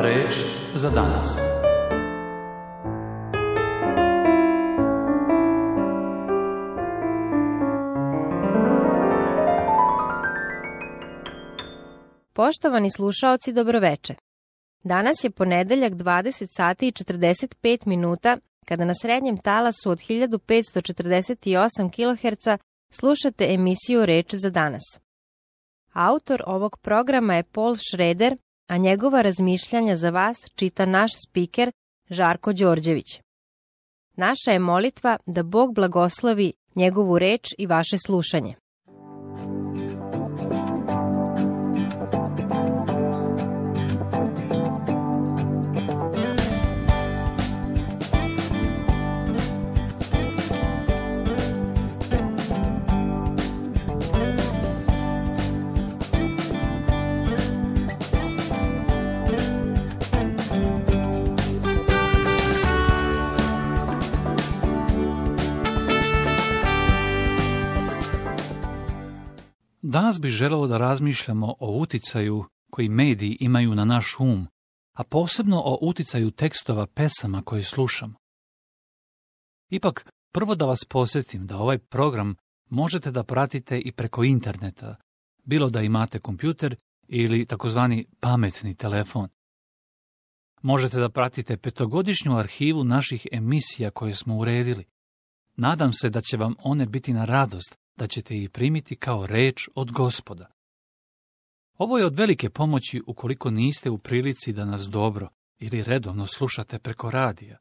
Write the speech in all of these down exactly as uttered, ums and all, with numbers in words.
reč za danas. Poštovani slušaoci, dobroveče. Danas je ponedeljak dvadeset sati i četrdeset pet minuta, kada na srednjem talasu od hiljadu petsto četrdeset osam kiloherca slušate emisiju Reč za danas. Autor ovog programa je Paul Schrader, a njegova razmišljanja za vas čita naš spiker Žarko Đorđević. Naša je molitva da Bog blagoslovi njegovu reč i vaše slušanje. Danas bih želeo da razmišljamo o uticaju koji mediji imaju na naš um, a posebno o uticaju tekstova pesama koje slušamo. Ipak, prvo da vas podsjetim da ovaj program možete da pratite i preko interneta, bilo da imate kompjuter ili takozvani pametni telefon. Možete da pratite petogodišnju arhivu naših emisija koje smo uredili. Nadam se da će vam one biti na radost, da ćete ih primiti kao reč od Gospoda. Ovo je od velike pomoći ukoliko niste u prilici da nas dobro ili redovno slušate preko radija.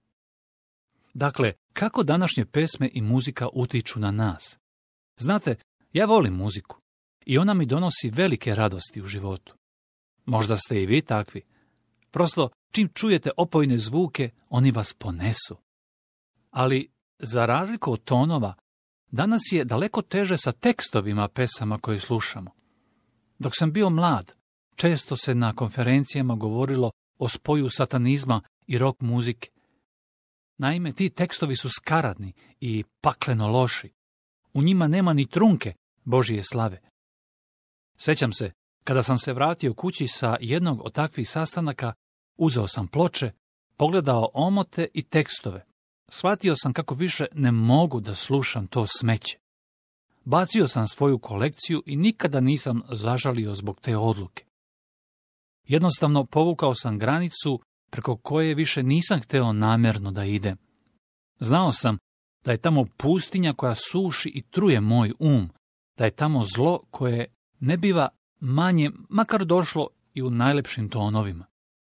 Dakle, kako današnje pesme i muzika utiču na nas? Znate, ja volim muziku i ona mi donosi velike radosti u životu. Možda ste i vi takvi. Prosto, čim čujete opojne zvuke, oni vas ponesu. Ali, za razliku od tonova, danas je daleko teže sa tekstovima pesama koje slušamo. Dok sam bio mlad, često se na konferencijama govorilo o spoju satanizma i rock muzike. Naime, ti tekstovi su skaradni i pakleno loši. U njima nema ni trunke Božije slave. Sećam se, kada sam se vratio kući sa jednog od takvih sastanaka, uzeo sam ploče, pogledao omote i tekstove. Shvatio sam kako više ne mogu da slušam to smeće. Bacio sam svoju kolekciju i nikada nisam zažalio zbog te odluke. Jednostavno povukao sam granicu preko koje više nisam hteo namjerno da idem. Znao sam da je tamo pustinja koja suši i truje moj um, da je tamo zlo koje ne biva manje, makar došlo i u najlepšim tonovima.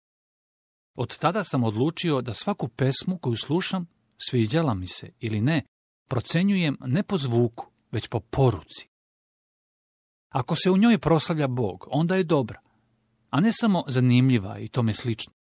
Od tada sam odlučio da svaku pesmu koju slušam, sviđala mi se ili ne, procenjujem ne po zvuku, već po poruci. Ako se u njoj proslavlja Bog, onda je dobra, a ne samo zanimljiva i tome slično.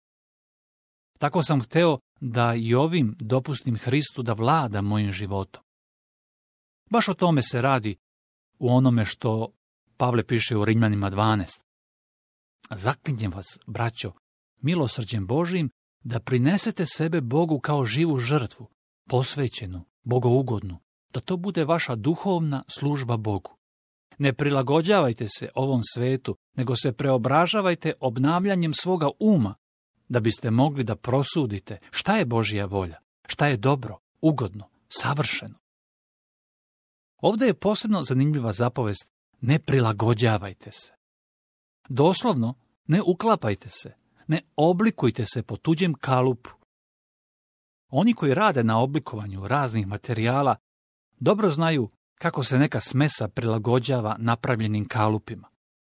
Tako sam hteo da i ovim dopustim Hristu da vlada mojim životom. Baš o tome se radi u onome što Pavle piše u Rimljanima dvanaest. Zaklinjem vas, braćo, milosrđem Božijim, da prinesete sebe Bogu kao živu žrtvu, posvećenu, bogougodnu, da to bude vaša duhovna služba Bogu. Ne prilagođavajte se ovom svetu, nego se preobražavajte obnavljanjem svoga uma, da biste mogli da prosudite šta je Božja volja, šta je dobro, ugodno, savršeno. Ovdje je posebno zanimljiva zapovest: ne prilagođavajte se. Doslovno, ne uklapajte se. Ne oblikujte se po tuđem kalupu. Oni koji rade na oblikovanju raznih materijala dobro znaju kako se neka smesa prilagođava napravljenim kalupima.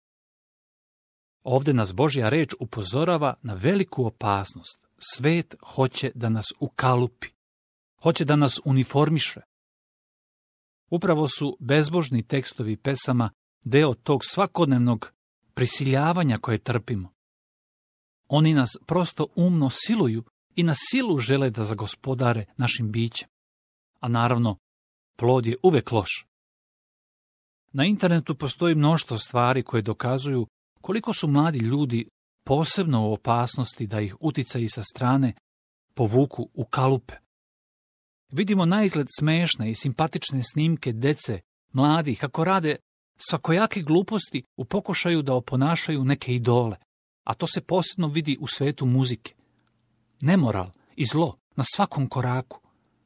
Ovdje nas Božja reč upozorava na veliku opasnost. Svet hoće da nas ukalupi. Hoće da nas uniformiše. Upravo su bezbožni tekstovi pesama deo tog svakodnevnog prisiljavanja koje trpimo. Oni nas prosto umno siluju i na silu žele da zagospodare našim bićem. A naravno, plod je uvek loš. Na internetu postoji mnoštvo stvari koje dokazuju koliko su mladi ljudi posebno u opasnosti da ih uticaji sa strane povuku u kalupe. Vidimo naizgled smešne i simpatične snimke dece, mladih, kako rade svakojake gluposti u pokušaju da oponašaju neke idole. a to se posebno vidi u svetu muzike. Nemoral i zlo na svakom koraku.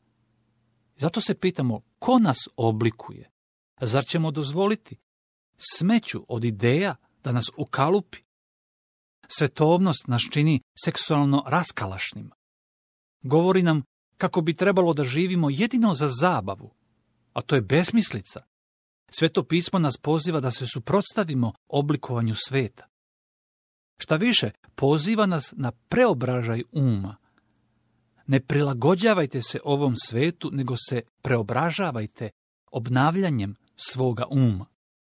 Zato se pitamo, ko nas oblikuje? Zar ćemo dozvoliti smeću od ideja da nas ukalupi? Svetovnost nas čini seksualno raskalašnim. Govori nam kako bi trebalo da živimo jedino za zabavu, a to je besmislica. Sveto pismo nas poziva da se suprotstavimo oblikovanju sveta. Šta više, poziva nas na preobražaj uma. Ne prilagođavajte se ovom svetu, nego se preobražavajte obnavljanjem svoga uma.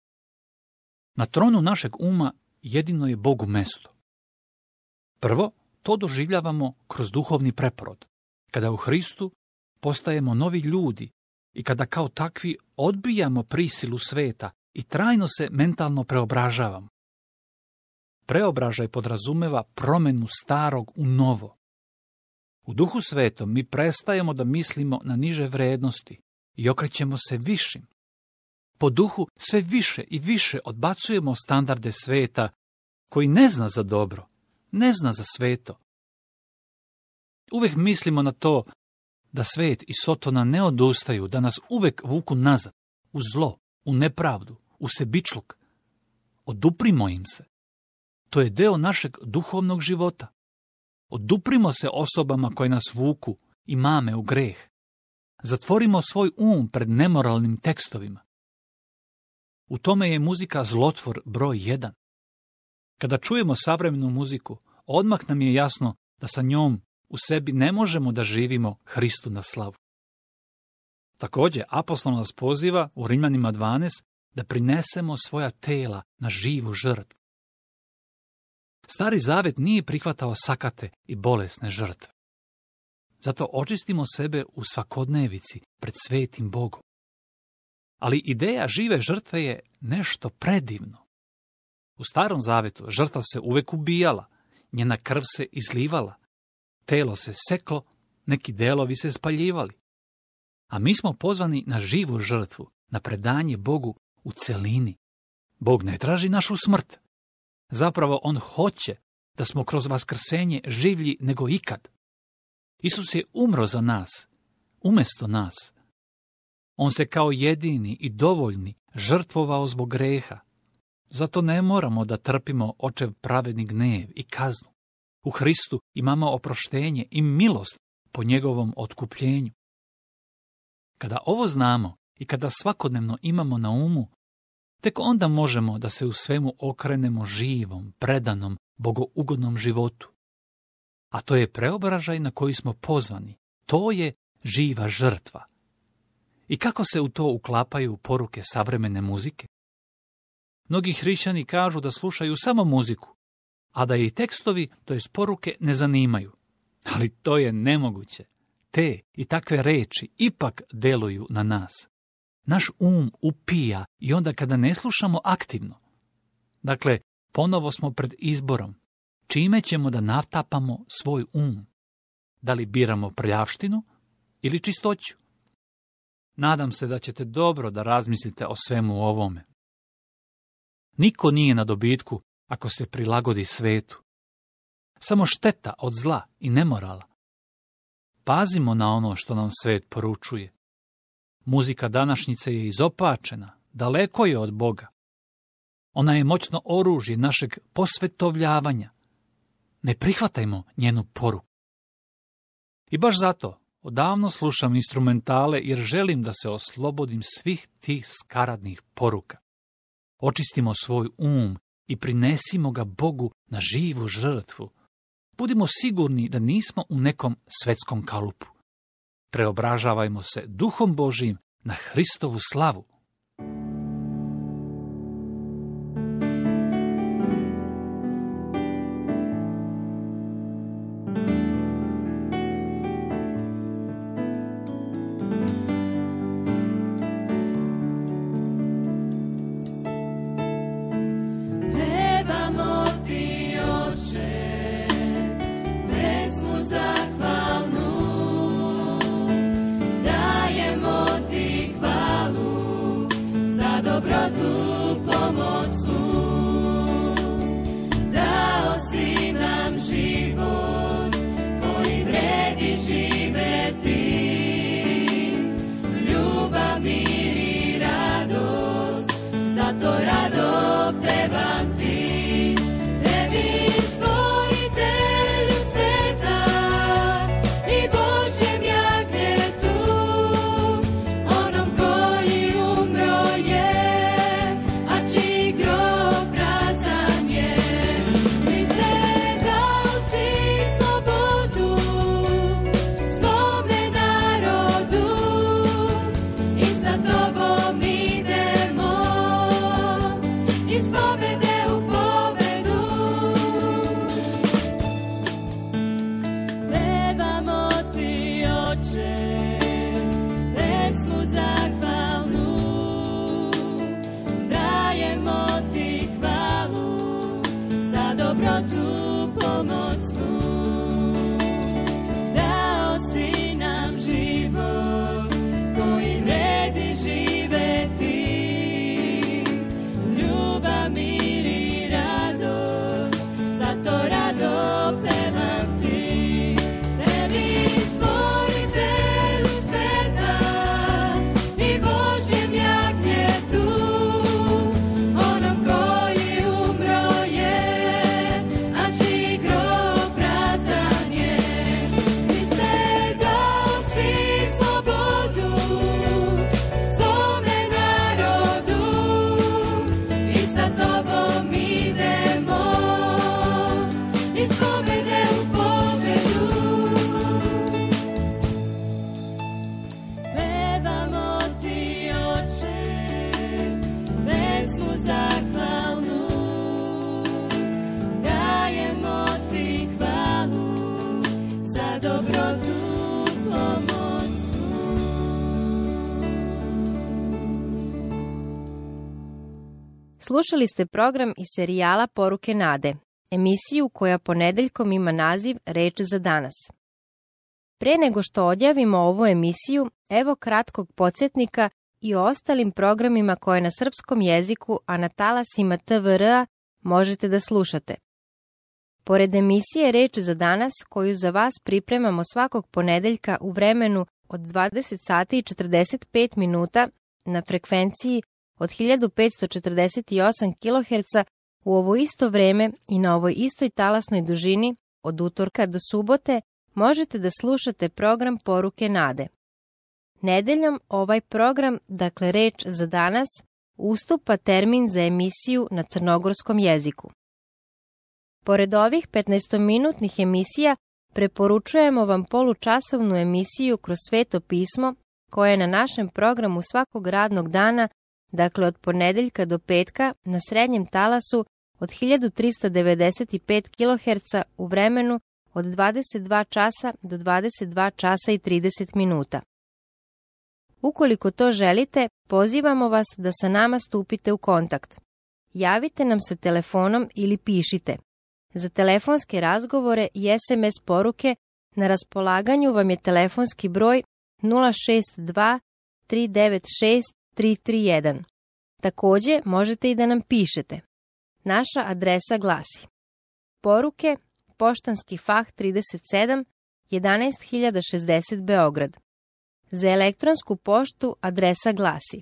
Na tronu našeg uma jedino je Bogu mesto. Prvo, to doživljavamo kroz duhovni preporod, kada u Hristu postajemo novi ljudi i kada kao takvi odbijamo prisilu sveta i trajno se mentalno preobražavamo. Preobražaj podrazumeva promenu starog u novo. U Duhu Svetom mi prestajemo da mislimo na niže vrednosti i okrećemo se višim. Po duhu sve više i više odbacujemo standarde sveta koji ne zna za dobro, ne zna za sveto. Uvijek mislimo na to da svet i Sotona ne odustaju, da nas uvek vuku nazad, u zlo, u nepravdu, u sebičluk. Oduprimo im se. To je deo našeg duhovnog života. Oduprimo se osobama koje nas vuku i mame u greh. Zatvorimo svoj um pred nemoralnim tekstovima. U tome je muzika zlotvor broj jedan. Kada čujemo savremenu muziku, odmah nam je jasno da sa njom u sebi ne možemo da živimo Hristu na slavu. Također, apostol nas poziva u Rimljanima dvanaest da prinesemo svoja tela na živu žrtvu. Stari zavet nije prihvatao sakate i bolesne žrtve. Zato očistimo sebe u svakodnevici pred svetim Bogom. Ali ideja žive žrtve je nešto predivno. U Starom zavetu žrtva se uvek ubijala, njena krv se izlivala, telo se seklo, neki delovi se spaljivali. A mi smo pozvani na živu žrtvu, na predanje Bogu u celini. Bog ne traži našu smrt. Zapravo on hoće da smo kroz vaskrsenje življi nego ikad. Isus je umro za nas, umjesto nas. On se kao jedini i dovoljni žrtvovao zbog greha. Zato ne moramo da trpimo očev pravedni gnev i kaznu. U Hristu imamo oproštenje i milost po njegovom otkupljenju. Kada ovo znamo i kada svakodnevno imamo na umu, tek onda možemo da se u svemu okrenemo živom, predanom, bogougodnom životu. A to je preobražaj na koji smo pozvani. To je živa žrtva. I kako se u to uklapaju poruke savremene muzike? Mnogi hrišćani kažu da slušaju samo muziku, a da ih tekstovi, to jest poruke, ne zanimaju. Ali to je nemoguće. Te i takve reči ipak deluju na nas. Naš um upija i onda kada ne slušamo aktivno. Dakle, ponovo smo pred izborom. Čime ćemo da natapamo svoj um? Da li biramo prljavštinu ili čistoću? Nadam se da ćete dobro da razmislite o svemu ovome. Niko nije na dobitku ako se prilagodi svetu. Samo šteta od zla i nemorala. Pazimo na ono što nam svet poručuje. Muzika današnjice je izopačena, daleko je od Boga. Ona je moćno oružje našeg posvetovljavanja. Ne prihvatajmo njenu poruku. I baš zato odavno slušam instrumentale jer želim da se oslobodim svih tih skaradnih poruka. Očistimo svoj um i prinesimo ga Bogu na živu žrtvu. Budimo sigurni da nismo u nekom svetskom kalupu. Preobražavajmo se Duhom Božijim na Hristovu slavu. Dobrotu pomoću, dao si Slušali ste program iz serijala Poruke nade, emisiju koja ponedeljkom ima naziv Reč za danas. Pre nego što odjavimo ovu emisiju, evo kratkog podsjetnika i o ostalim programima koje na srpskom jeziku, a na talasima T V R A možete da slušate. Pored emisije Reč za danas, koju za vas pripremamo svakog ponedeljka u vremenu od dvadeset sati i četrdeset pet minuta na frekvenciji od hiljadu petsto četrdeset osam kiloherca, u ovo isto vreme i na ovoj istoj talasnoj dužini od utorka do subote možete da slušate program Poruke nade. Nedeljom ovaj program, dakle Reč za danas, ustupa termin za emisiju na crnogorskom jeziku. Pored ovih petnaestominutnih emisija, preporučujemo vam polučasovnu emisiju Kroz sveto pismo, koja je na našem programu svakog radnog dana, dakle od ponedeljka do petka, na srednjem talasu od hiljadu trista devedeset pet kiloherca u vremenu od dvadeset dva časa do dvadeset dva časa i trideset minuta. Ukoliko to želite, pozivamo vas da sa nama stupite u kontakt. Javite nam se telefonom ili pišite. Za telefonske razgovore i S M S poruke na raspolaganju vam je telefonski broj nula šest dva tri devet šest tri tri jedan. Takođe, možete i da nam pišete. Naša adresa glasi: Poruke, Poštanski fah trideset sedam, jedanaest hiljada šezdeset Beograd. Za elektronsku poštu adresa glasi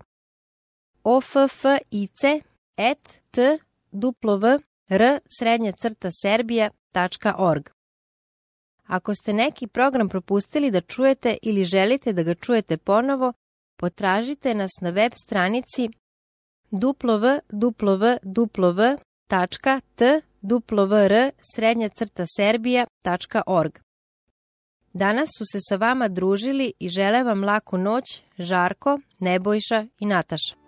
office at t w r srednja crta serbija tačka org. Ako ste neki program propustili da čujete ili želite da ga čujete ponovo, potražite nas na web stranici w w w tačka t w r srednja crta serbija tačka org. Danas su se sa vama družili i žele vam laku noć Žarko, Nebojša i Nataša.